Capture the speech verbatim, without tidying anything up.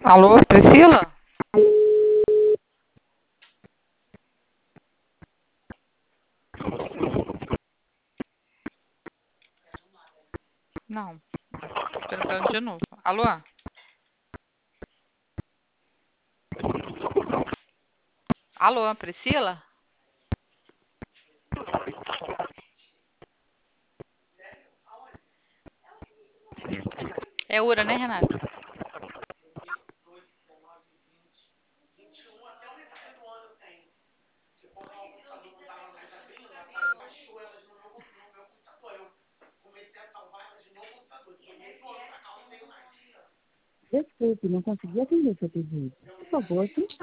Alô, Priscila? Não. Tentando de novo. Alô? Alô, Priscila? É Ura, né, Renata? Desculpe, não consegui atender seu pedido. Por favor, tente